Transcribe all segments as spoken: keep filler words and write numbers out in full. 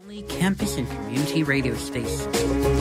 Campus and community radio station.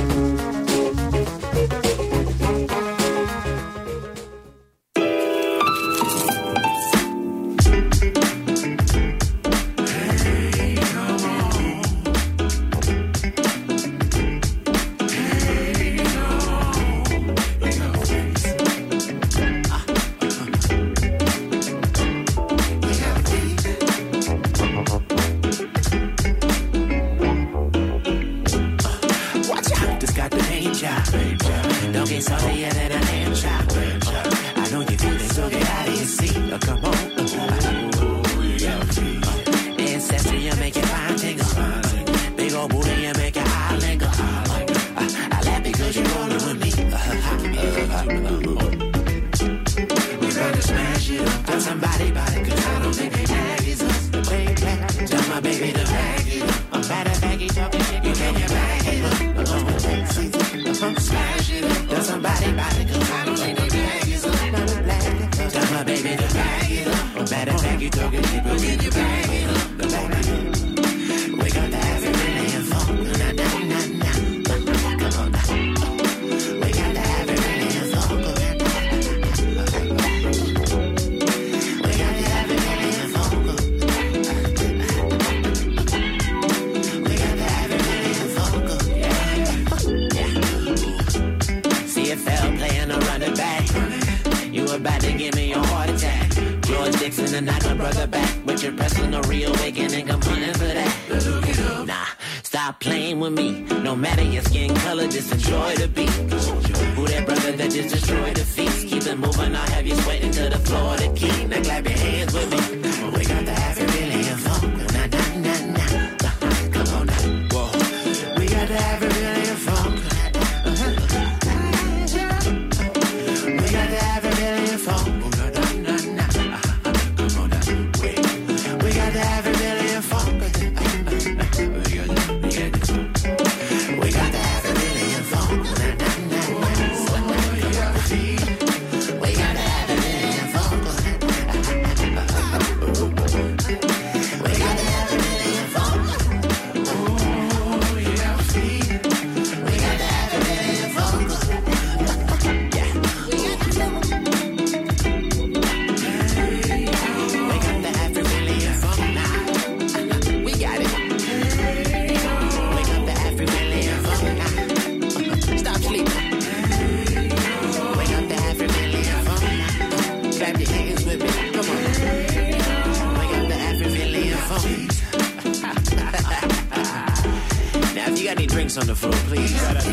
On the floor, please.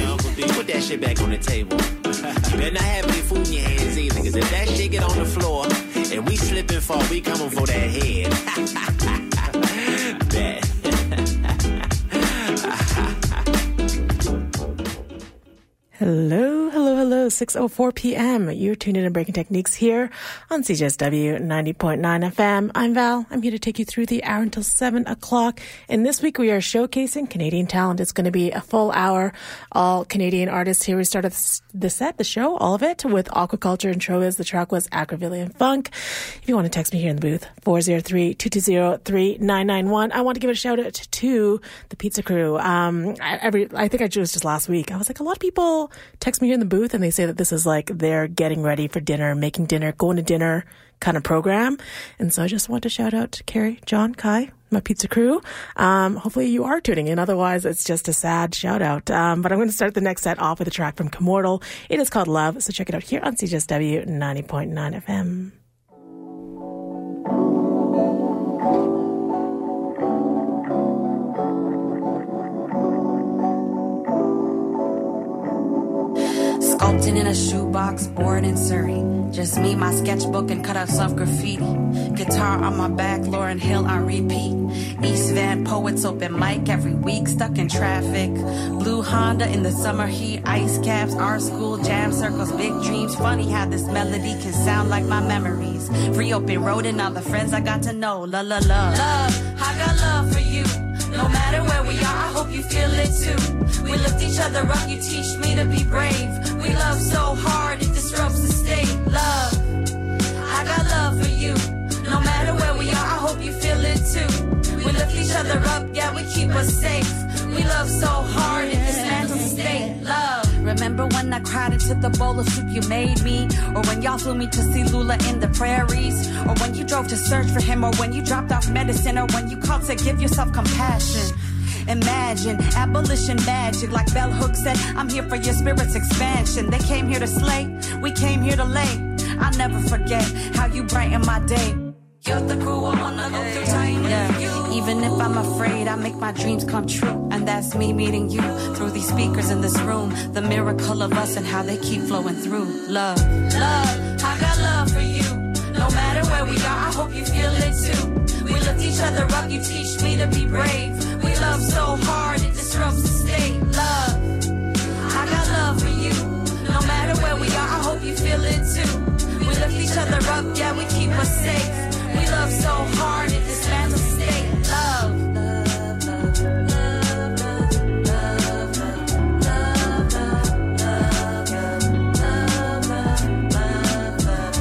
Put that shit back on the table. You better not have any food in your hands either, because if that shit get on the floor and we slip and fall, we coming for that head. Bet. Hello, hello, hello, six oh four p.m. You're tuned in to Breaking Techniques here on C J S W ninety point nine F M. I'm Val. I'm here to take you through the hour until seven o'clock. And this week we are showcasing Canadian talent. It's going to be a full hour, all Canadian artists here. We started the set, the show, all of it, with Aquaculture and Troas. The track was Acrovillian Funk. If you want to text me here in the booth, four oh three, two two zero, three nine nine one. I want to give a shout out to the Pizza Crew. Um, I, every, I think I chose just last week. I was like, a lot of people text me here in the booth and they say that this is like they're getting ready for dinner, making dinner, going to dinner kind of program. And so I just want to shout out to Carrie, John, Kai, my Pizza Crew. Um, hopefully you are tuning in. Otherwise, it's just a sad shout out. Um, but I'm going to start the next set off with a track from Commortal. It is called Love. So check it out here on C J S W ninety point nine F M. Sculpting in a shoebox, bored in Surrey. Just me, my sketchbook, and cutouts of graffiti. Guitar on my back, Lauryn Hill, I repeat. East Van Poets, open mic every week, stuck in traffic. Blue Honda in the summer heat, ice caps, art school, jam circles, big dreams. Funny how this melody can sound like my memories. Reopen road and all the friends I got to know. La la la. Love, I got love for you. No matter where we are, I hope you feel it too. We lift each other up, you teach me to be brave. We love so hard, it disrupts the state. Love, I got love for you. No matter where we are, I hope you feel it too. We lift each other up, yeah, we keep us safe. We love so hard it dismantles the state. Love. Remember when I cried into the bowl of soup you made me? Or when y'all flew me to see Lula in the prairies? Or when you drove to search for him? Or when you dropped off medicine? Or when you called to give yourself compassion? Imagine abolition magic, like Bell Hooks said, I'm here for your spirit's expansion. They came here to slay, we came here to lay. I'll never forget how you brighten my day. You're the crew I wanna go through time with you. Even if I'm afraid, I make my dreams come true. And that's me meeting you through these speakers in this room. The miracle of us and how they keep flowing through. Love, love, I got love for you. No matter where we are, I hope you feel it too. We lift each other up, you teach me to be brave. We love so hard, it disrupts the state. Love, I got love for you. No matter where we are, I hope you feel it too. We lift each other up, yeah, we keep us safe. We love so hard, it dismantles the state. Love, love, love, love, love, love, love, love, love, love, love,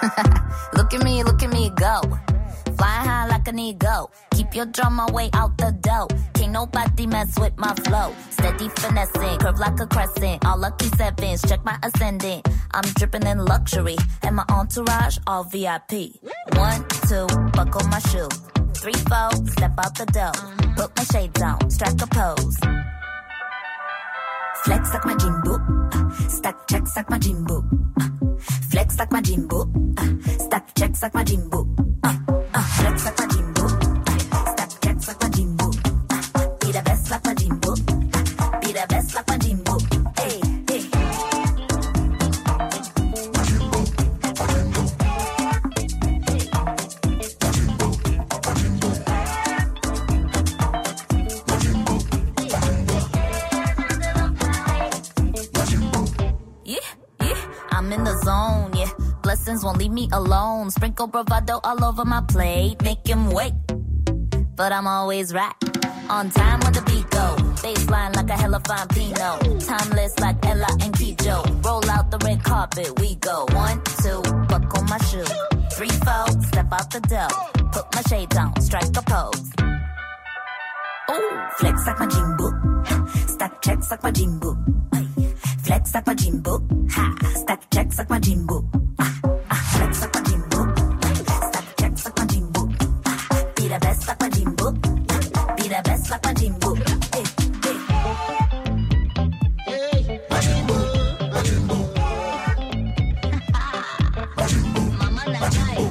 Look at me, look at me go. Flying high like an eagle. Keep your drama way out the dough. Can't nobody mess with my flow. Steady finessing, curve like a crescent. All lucky sevens, check my ascendant. I'm dripping in luxury, and my entourage all V I P. One, two, buckle my shoe. Three, four, step out the door. Put my shades on, strike a pose. Flex like my Jimbo. Stack checks like my Jimbo. Flex like my Jimbo. Stack checks like my Jimbo. Flex like my Jimbo. Stack checks like my Jimbo. Be the best like my Jimbo. Be the best like my Jimbo. Hey, hey. Yeah, yeah. I'm in the zone, yeah. Blessings won't leave me alone. Sprinkle bravado all over my plate. Make him wait, but I'm always right. On time when the beat go. Baseline like a hella fine Pinot. Timeless like Ella and Kijo. Roll out the red carpet, we go. One, two, buckle my shoe. Three, four, step out the door. Put my shades on, strike a pose. Ooh, flex like my Jimbo. Stack checks like my Jimbo. Flex like my Jimbo. Ha, stack checks like my Jimbo. Flex like my Jimbo. Stack checks like my Jimbo. Be the best like my Jimbo. Be the best like my Jimbo. Hey, hey. My Jimbo, my Jimbo. Mama la night.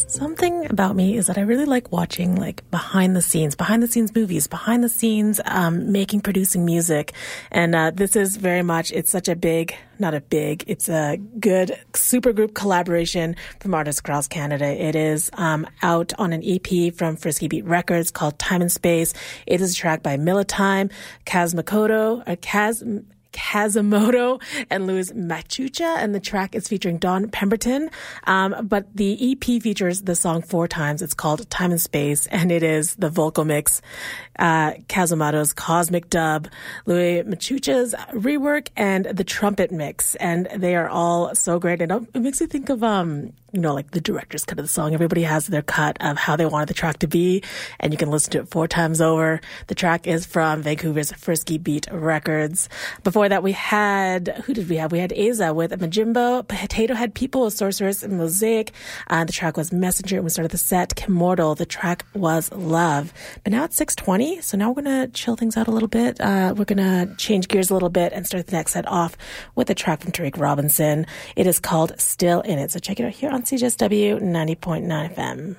Something about me is that I really like watching like behind the scenes, behind the scenes movies, behind the scenes um, making, producing music. And uh, this is very much, it's such a big, not a big, it's a good supergroup collaboration from Artists Across Canada. It is um, out on an E P from Frisky Beat Records called Time and Space. It is a track by Militime, Kaz Makoto, or Kaz... Kazimoto and Louis Machucha, and the track is featuring Don Pemberton. Um, but the E P features the song four times. It's called Time and Space, and it is the vocal mix, uh, Kazimoto's cosmic dub, Louis Machucha's rework, and the trumpet mix. And they are all so great. And it makes me think of, um, you know, like the director's cut of the song. Everybody has their cut of how they wanted the track to be, and you can listen to it four times over. The track is from Vancouver's Frisky Beat Records. Before that, we had, who did we have? We had Aza with Majimbo, Potato Head People, Sorceress, and Mosaic. Uh, the track was Messenger, and we started the set, Kim Mortal. The track was Love. But now it's six twenty, so now we're going to chill things out a little bit. Uh, we're going to change gears a little bit and start the next set off with a track from Tariq Robinson. It is called Still In It. So check it out here on C J S W ninety point nine F M.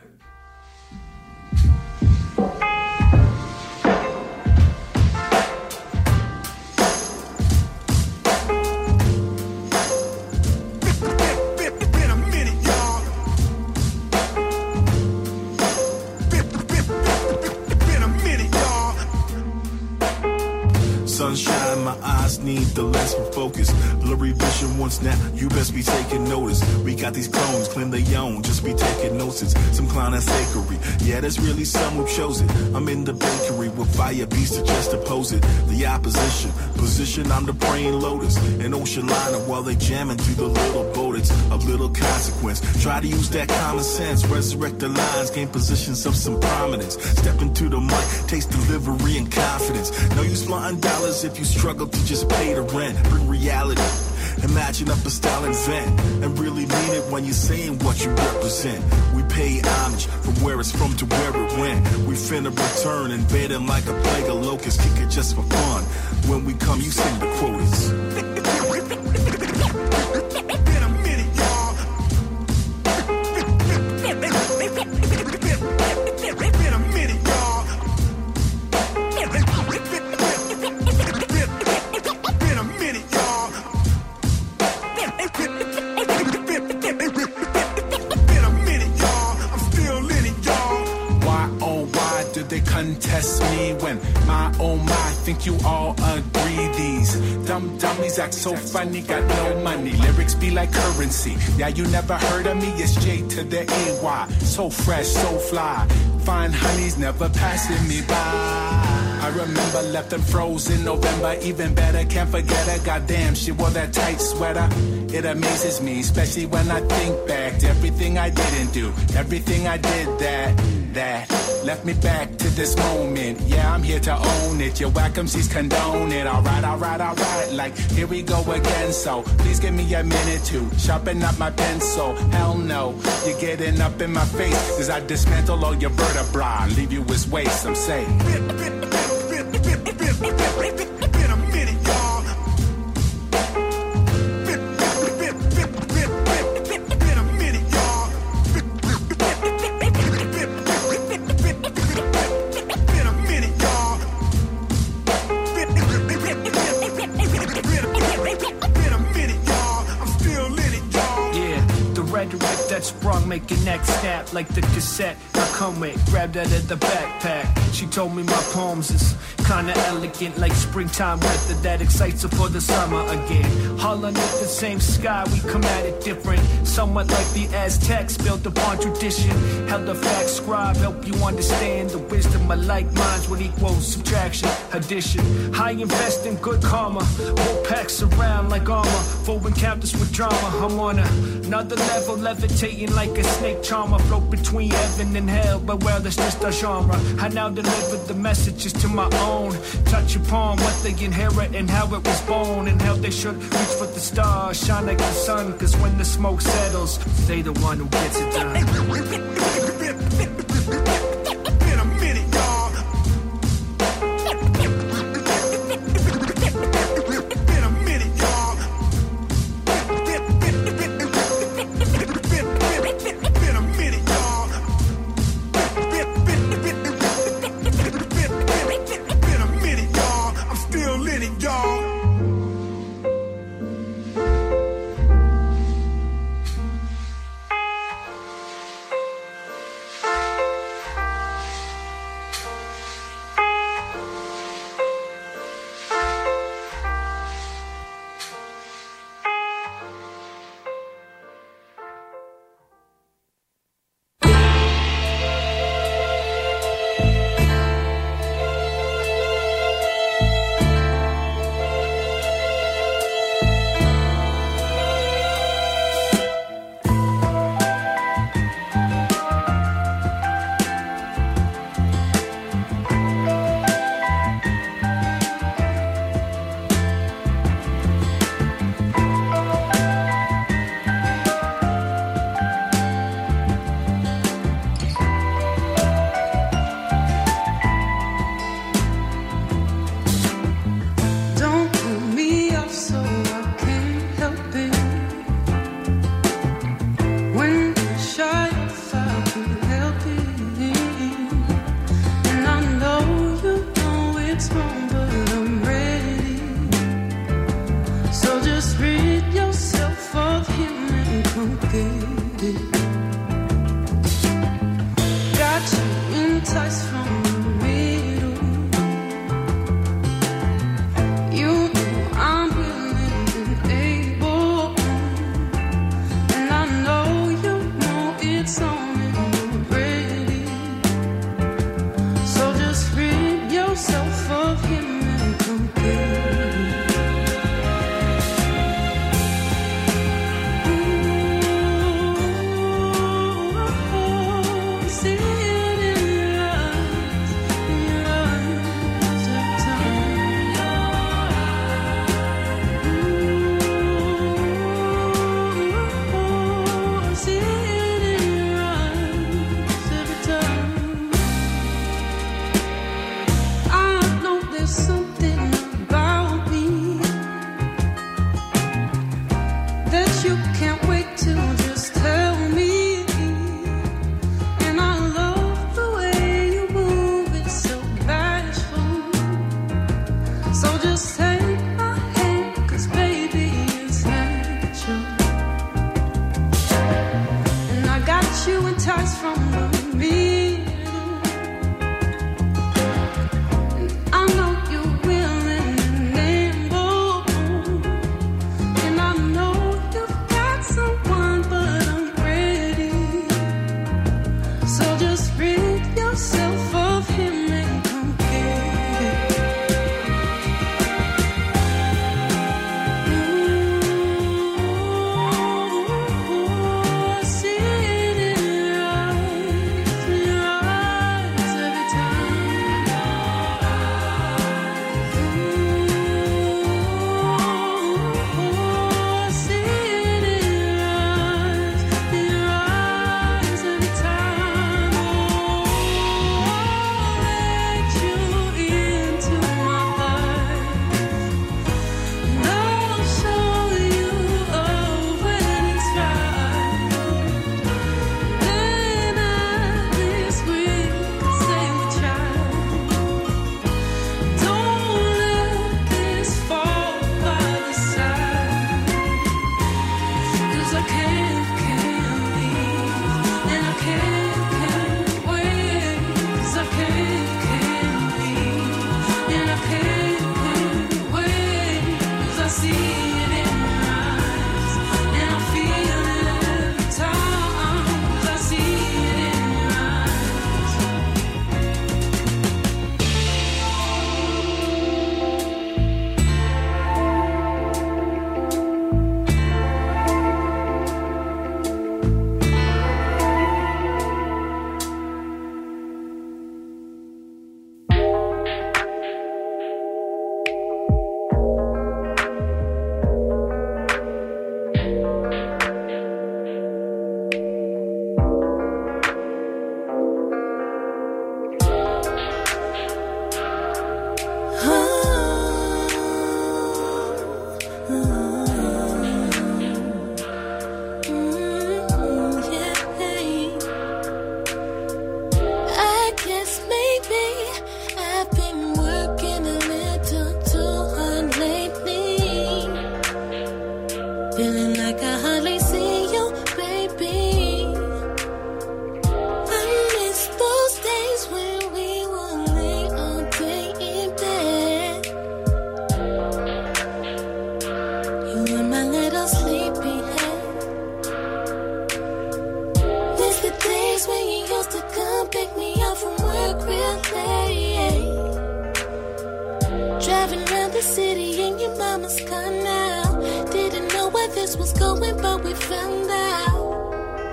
Sunshine, my eyes need the lens for focus. Blurry vision once now, you best be taking notice. We got these clones, claim they own, just be taking notice. Some clown and fakery, yeah, there's really some who chose it. I'm in the bakery with fire beasts to just oppose it. The opposition, position, I'm the praying lotus. An ocean liner while they jamming through the little boat. It's of little consequence. Try to use that common sense, resurrect the lines, gain positions of some prominence. Step into the mic, taste delivery and confidence. No use flaunting dollars if you struggle to just pay the rent. Bring reality. Imagine up a style and vent, and really mean it when you're saying what you represent. We pay homage from where it's from to where it went. We finna return, invade them like a plague of locusts. Kick it just for fun. When we come, you sing the quotas. Been a minute, y'all. Been a minute, y'all. Been a minute, y'all. Been a minute, y'all. I'm still in it, y'all. Why, oh, why did they contest me when my, oh, my, think you all agree these dumb dummies act so funny, got no money. Lyrics be like currency. Yeah, you never heard of me, it's J to the A Y. So fresh, so fly. Fine honeys never passing me by. I remember left and froze in November. Even better, can't forget her. Goddamn, she wore that tight sweater. It amazes me, especially when I think back to everything I didn't do, everything I did that, that left me back to this moment. Yeah, I'm here to own it. Your whack M Cs condone it. Alright, alright, alright. Like, here we go again. So, please give me a minute to sharpen up my pencil. Hell no, you're getting up in my face. Cause I dismantle all your vertebrae and leave you as waste, I'm saying. Been a minute, y'all. Been a minute, y'all. Been a minute, y'all. Been a minute, y'all. I'm still in it, y'all. Yeah, the rhetoric that sprung, make your neck snap like the cassette I come with. Grabbed that at the backpack. She told me my poems is kinda elegant, like springtime weather that excites her for the summer again. All under the same sky, we come at it different. Somewhat like the Aztecs, built upon tradition. Held a fact scribe, help you understand the wisdom of like minds would equal subtraction, addition. I invest in good karma, whole packs around like armor for encounters with drama. I'm on another level, levitating like a snake charmer. Float between heaven and hell, but well, that's just a genre. I now deliver the messages to my own. Touch upon what they inherit and how it was born, and how they should reach for the stars, shine like the sun. Cause when the smoke settles, they the one who gets it done. Been a minute, y'all. Been a minute, y'all. Been a minute, y'all. minute, y'all. your mama's car now. Didn't know where this was going, but we found out.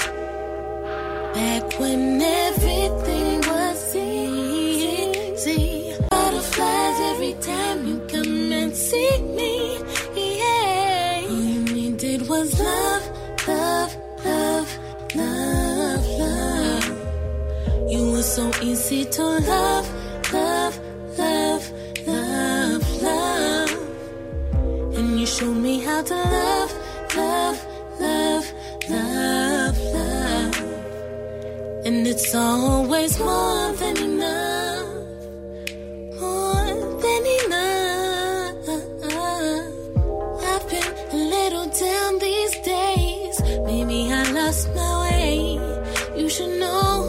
Back when everything was easy. Butterflies every time you come and see me. Yeah. All you needed was love, love, love, love, love. You were so easy to love, love, love, love, love. And you showed me how to love, love, love, love, love. And it's always more than enough, more than enough. I've been a little down these days. Maybe I lost my way. You should know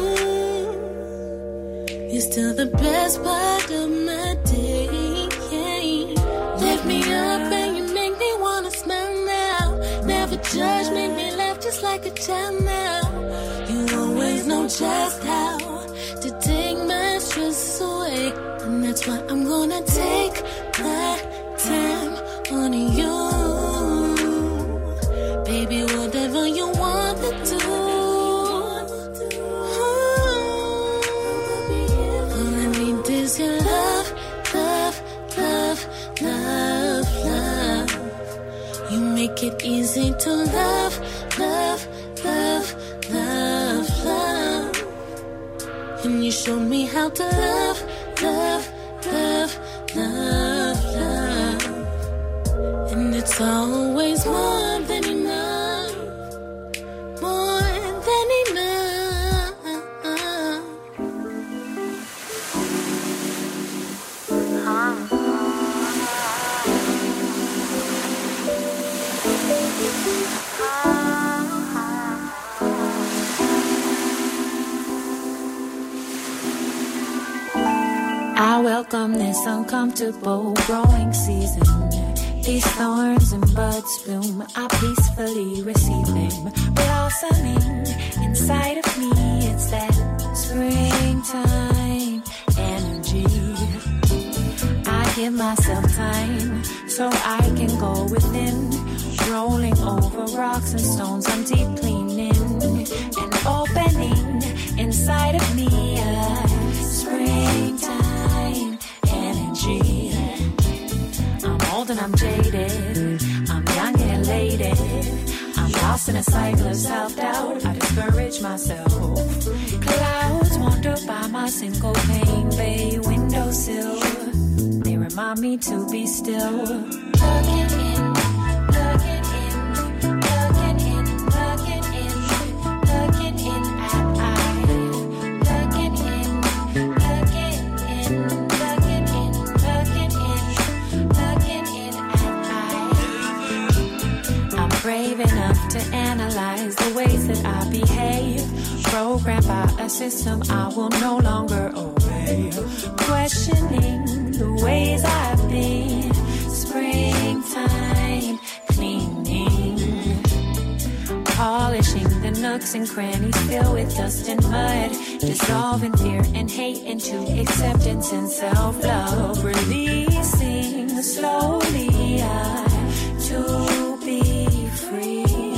you're still the best part of my day. Lift me up and you make me wanna smile now. Never judge, make me laugh just like a child now. You always know just how to take my stress away. And that's why I'm gonna take my time on you. Baby, whatever you want to do. All I need is your love, love, love, love, love. You make it easy to love, love, love, love, love. And you showed me how to love, love, love, love, love. And it's always more than enough, more than enough. I welcome this uncomfortable growing season. These thorns and buds bloom, I peacefully receive them, blossoming inside of me. It's that springtime energy. I give myself time so I can go within, rolling over rocks and stones. I'm deep cleaning and opening inside of me a springtime energy. I'm old and I'm jaded, I'm young and elated. I'm lost in a cycle of self-doubt, I discourage myself. Clouds wander by my single pane bay windowsill. They remind me to be still. Looking in, looking in, looking in, looking in, looking in at I. Looking in, looking in, looking in, looking in, looking in at I. I'm brave enough to analyze the ways that I behave. Programmed by a system I will no longer obey. Questioning the ways I've been. Springtime cleaning, polishing the nooks and crannies filled with dust and mud, dissolving fear and hate into acceptance and self-love, releasing slowly uh, to be free.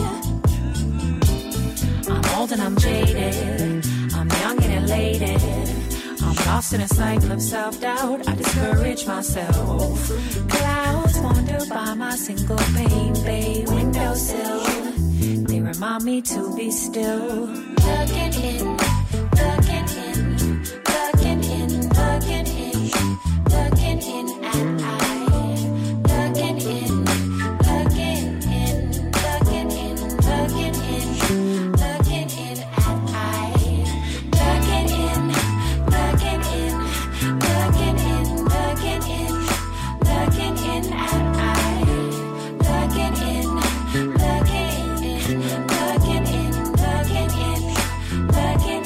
I'm old and I'm jaded, I'm young and elated. I'm lost in a cycle of self-doubt, I discourage myself. Clouds wander by my single pane bay windowsill. They remind me to be still. Looking in, looking in, looking in, looking in, looking in at I. Looking in, looking in, looking in, looking in, looking in at I. Looking in, looking in, looking in, looking in, looking in at I. Looking in, looking in, looking in, looking in, looking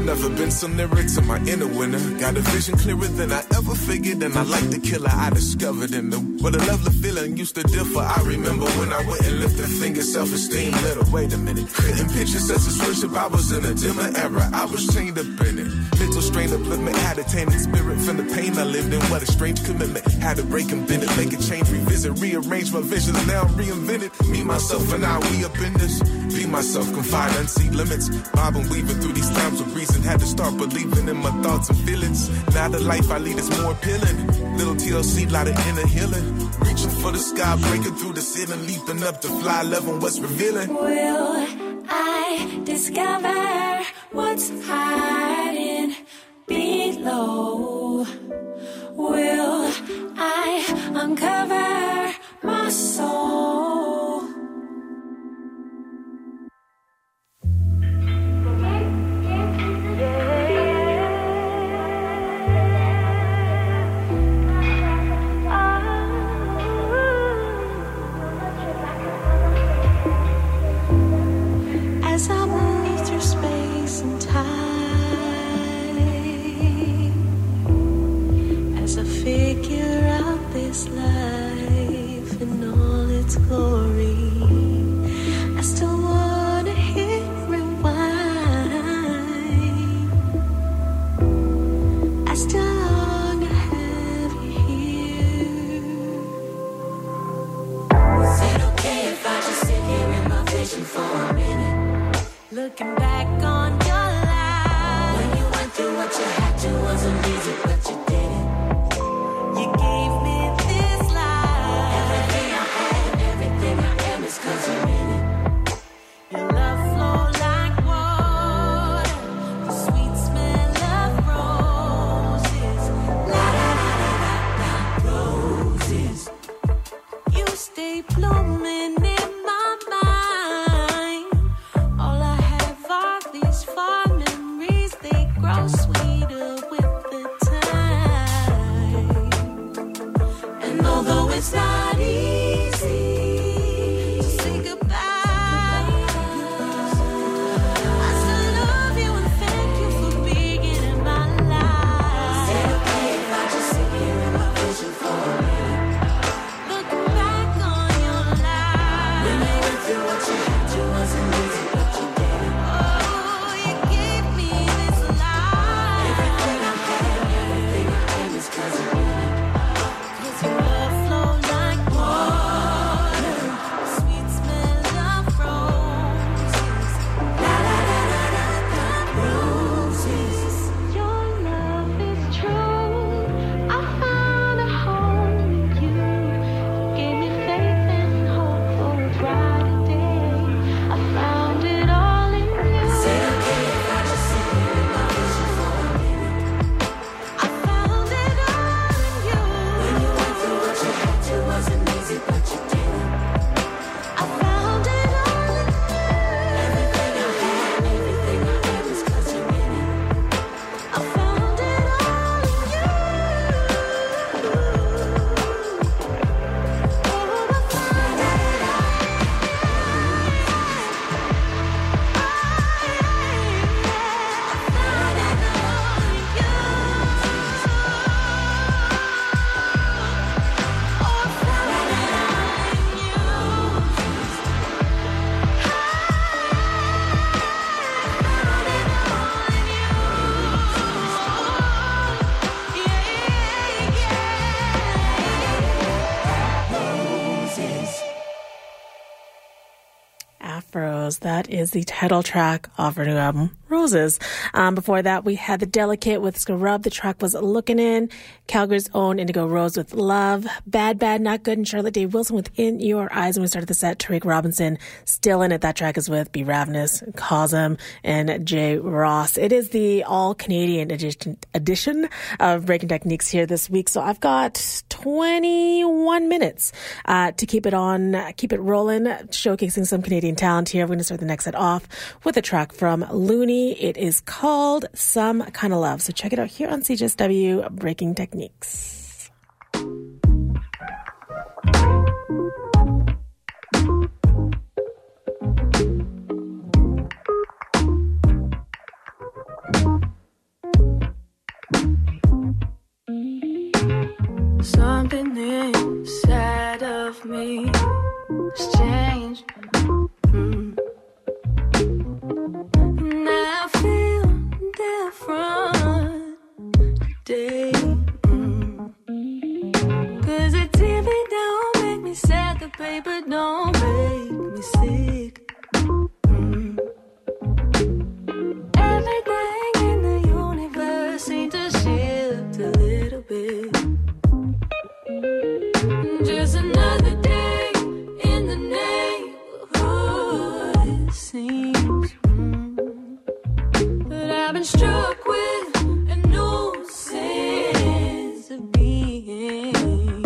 never been so near to my inner winner. Got a vision clearer than I ever figured, and I like the killer I discovered in the. What a lovely feeling used to differ. I remember when I went and lifted finger, self-esteem little. Wait a minute, in pictures such as worship, I was in a dimmer era. I was chained up in it. Mental strain of living, had a tainted spirit from the pain I lived in. What a strange commitment. Had to break and bend it, make a change, revisit, rearrange my visions. Now I'm reinvented. Me, myself, and I, we up in this. Be myself, confide, unsee limits. Bobbing, weaving through these times of reason. Had to start believing in my thoughts and feelings. Now the life I lead is more appealing. Little T L C, lot of inner healing. Reaching for the sky, breaking through the ceiling, leaping up to fly, loving what's revealing. Will I discover what's hiding below? Will I uncover my soul? As I move through space and time, as I figure out this life in all its glory, I still wanna hit rewind. I still long to have you here. Is it okay if I just sit here in my vision for a minute? Looking back on your life, when you went through what you had to, wasn't easy, but you did it. You gave me this life. Everything I had and everything I am is 'cause you're in it. Your love flowed like water, the sweet smell of roses. La da da da da da, roses. You stay blooming in my mind. All I have are these fond memories, they grow sweeter with the time. And although it's not easy to say goodbye, I still love you and thank you for being in my life. Is it okay if I just sit here in my vision for a minute? Looking back on your life, when you went through what you had to, wasn't easy, but you did it. Oh, you gave me this life. Everything I had, everything I am is 'cause you're in it. 'Cause your love flowed like water, the sweet smell of roses. La da da da da da, roses. Your love is true. I found a home in you. Gave me faith and hope for a brighter day. I found it all in you. Is it okay if I just sit here in my vision for a minute? I found it all in you. When you went through what you had to, wasn't easy, but you did it. I found it all in you. Everything I had, everything I am is 'cause you're in it. I found it all in you. Oh, I found it Afros. That is the title track of her new album, Roses. Um, before that, we had The Delicate with Scrub. The track was Looking In. Calgary's own Indigo Rose with Love. Bad, Bad, Not Good, and Charlotte Day Wilson with In Your Eyes. And we started the set, Tariq Robinson, Still In It. That track is with Be Ravenous, Cosm, and Jay Ross. It is the all-Canadian edition, edition of Breaking Techniques here this week. So I've got twenty-one minutes uh, to keep it on, keep it rolling, showcasing some Canadian talent here. We're going to start the next set off with a track from Looney. It is called Some Kind of Love. So check it out here on C J S W Breaking Techniques. Something inside of me has changed. Mm. And I feel different today. Mm. Cause the T V don't make me sad, the paper don't make me sick. Mm. Everything in the universe seems to shift a little bit. Just another day in the neighborhood, it seems. Mm. But I've been struck with a new sense of being.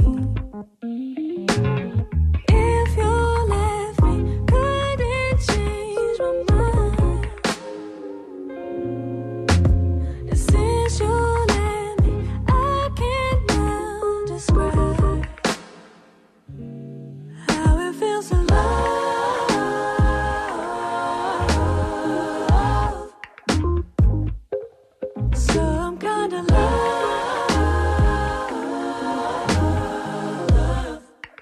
If you left me, could it change my mind? And since you left me, I can't now describe how it feels to love some kind of love.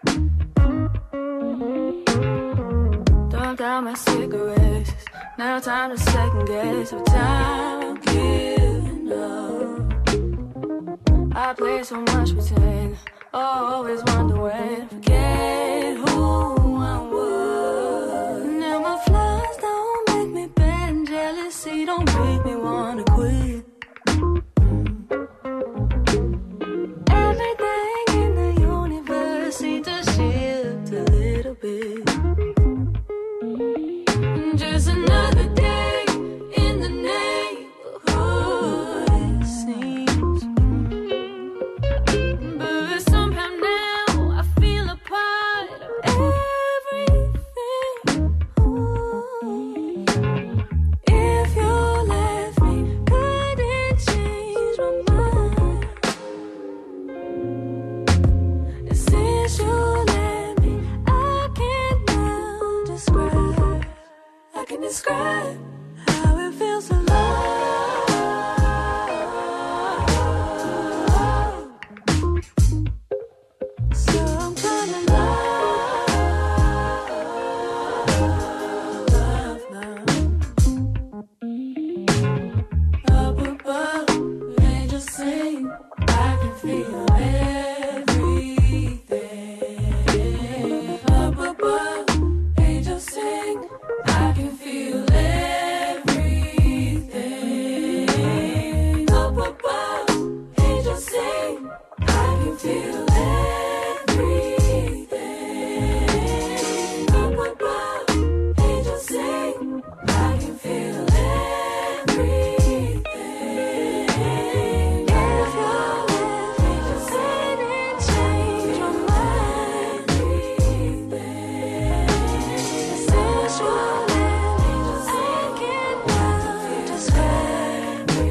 Dumped out my cigarettes, now time to second guess what time I'm giving up. I play so much pretend, always wonder when, forget who I was. Now my flaws don't make me bad, and jealousy don't make me wanna quit. Everything in the universe seems to shift a little bit. Just another day in the neighborhood, it seems. But somehow now I feel a part of everything. Ooh. If you left me, could it change my mind? And since you left me, I can't now describe. I can describe how it feels to love some kind of love, love, love. Up above, angels sing, I can feel everything. Up above, angels sing, I can feel everything. Up above, angels sing, I can feel everything. Up above, angels sing, I can feel everything. If you left, angels said it changed my mind. Since you left, angels I can't now describe. If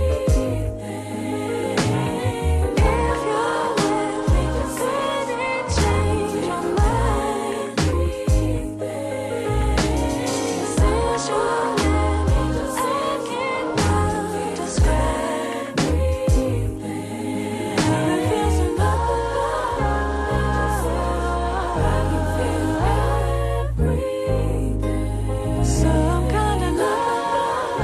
you left, angels said it changed my mind. Since you left, angels I can't now describe. How it feels to love, I can feel everything. Some kind of love,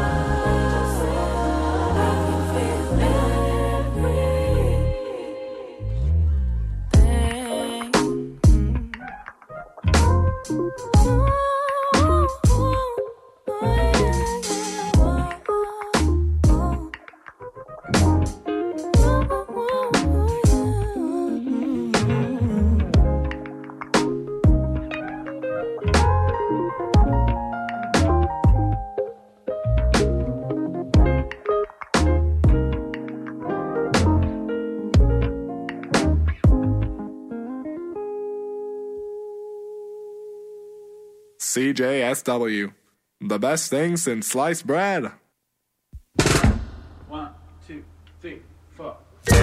I can feel C J S W, the best thing since sliced bread. One, two, three, four.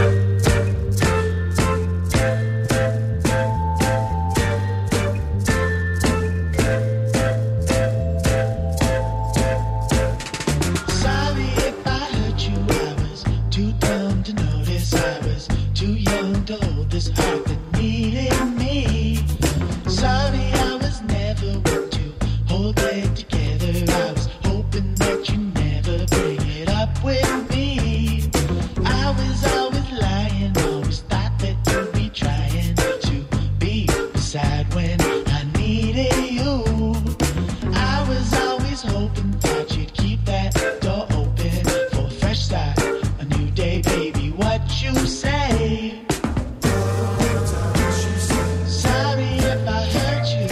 Sorry if I hurt you, I was too dumb to notice. I was too young to hold this. back that needed me. Sorry I was never one to hold it together. I was hoping that you never bring it up with me. I was always lying, always thought that you'd be trying to be beside when I needed you. I was always hoping that you'd keep that door open for a fresh start, a new day, baby. What you say? Sorry if I hurt you.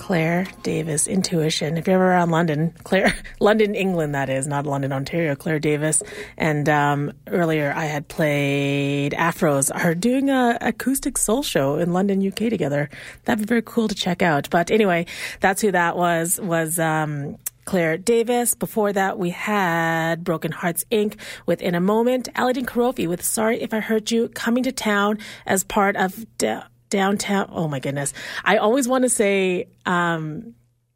Claire Davis, Intuition. If you're ever around London, Claire, London, England, that is, not London, Ontario, Claire Davis. And um, earlier I had played Afros are doing a acoustic soul show in London, U K together. That'd be very cool to check out. But anyway, that's who that was, was um, Claire Davis. Before that, we had Broken Hearts Incorporated with In a Moment. Aladdin Karofi with Sorry If I Hurt You, coming to town as part of... Da- Downtown, oh my goodness. I always want to say um,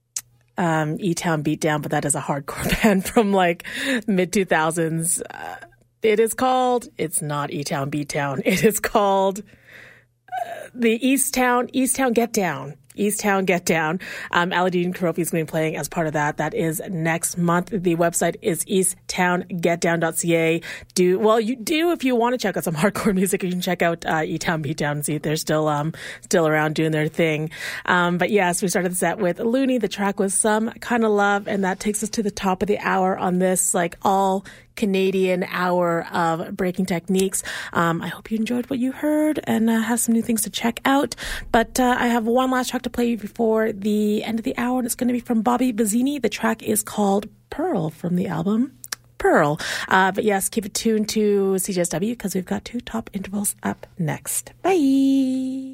um, E-Town Beatdown, but that is a hardcore band from like mid two thousands. Uh, it is called, it's not E-Town Beatdown. It is called uh, the Easttown, Easttown Get Down. Easttown Get Down. Um, Aladdin Karofi is going to be playing as part of that. That is next month. The website is east town get down dot c a. Do, well, you do if you want to check out some hardcore music, you can check out uh, E-Town Beatdown and see if they're still um still around doing their thing. Um, but yes, we started the set with Looney. The track was Some Kind of Love, and that takes us to the top of the hour on this like all Canadian hour of Breaking Techniques. Um, I hope you enjoyed what you heard and uh, have some new things to check out. But uh, I have one last track to play before the end of the hour, and it's going to be from Bobby Bazzini. The track is called Pearl from the album Pearl. Uh, but yes, keep it tuned to C J S W because we've got two top intervals up next. Bye.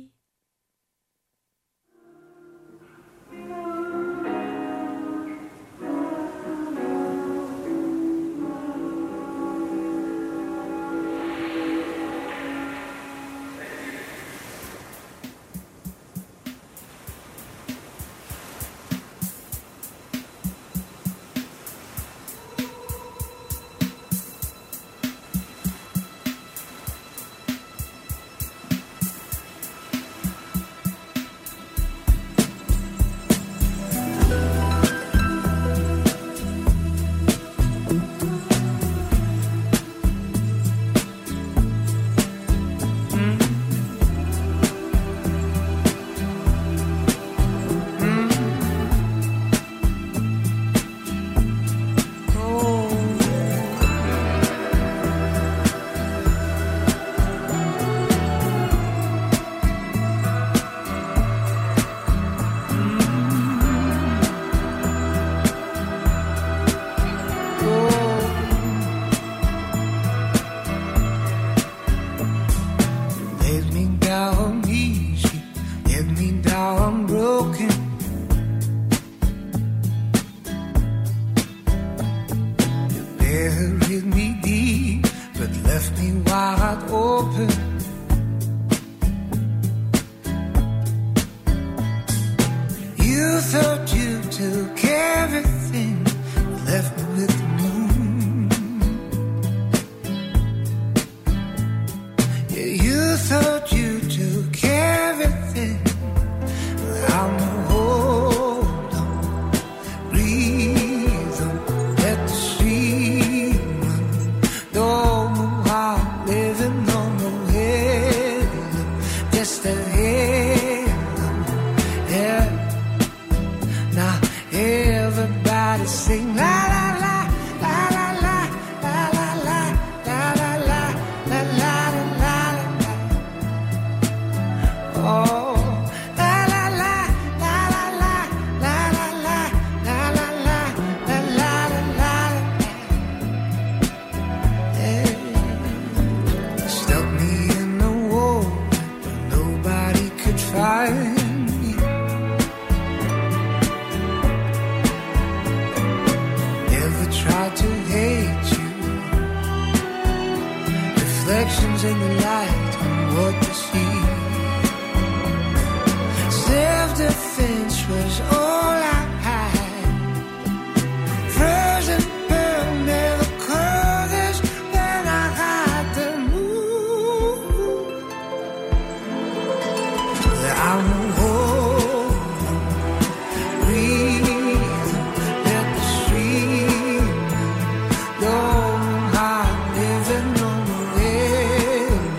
Living on the rail.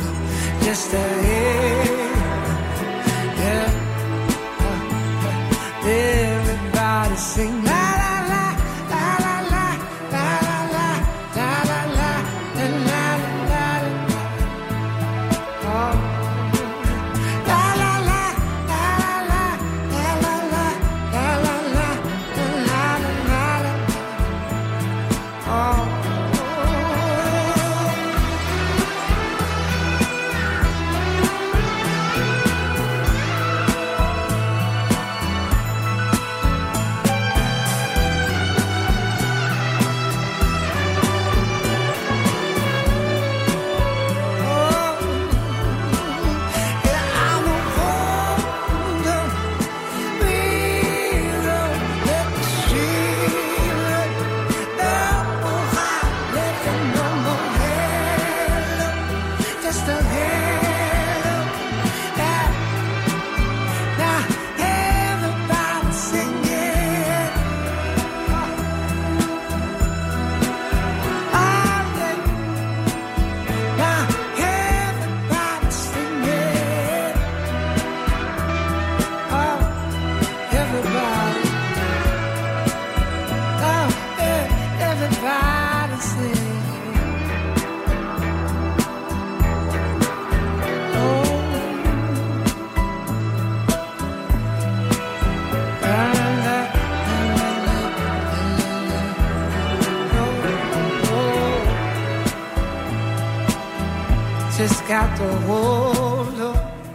got to hold her.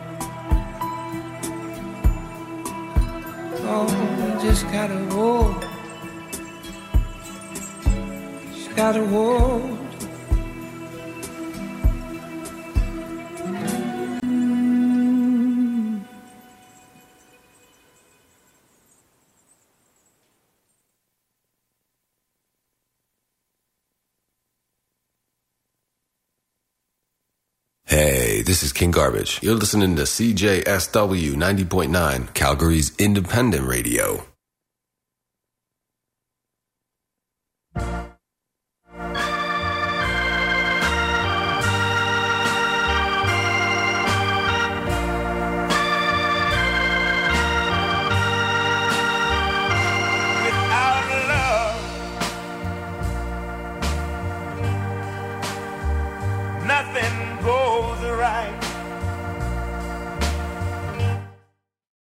Oh, you just gotta hold. Just gotta hold. Hey, this is King Garbage. You're listening to C J S W ninety point nine, Calgary's independent radio.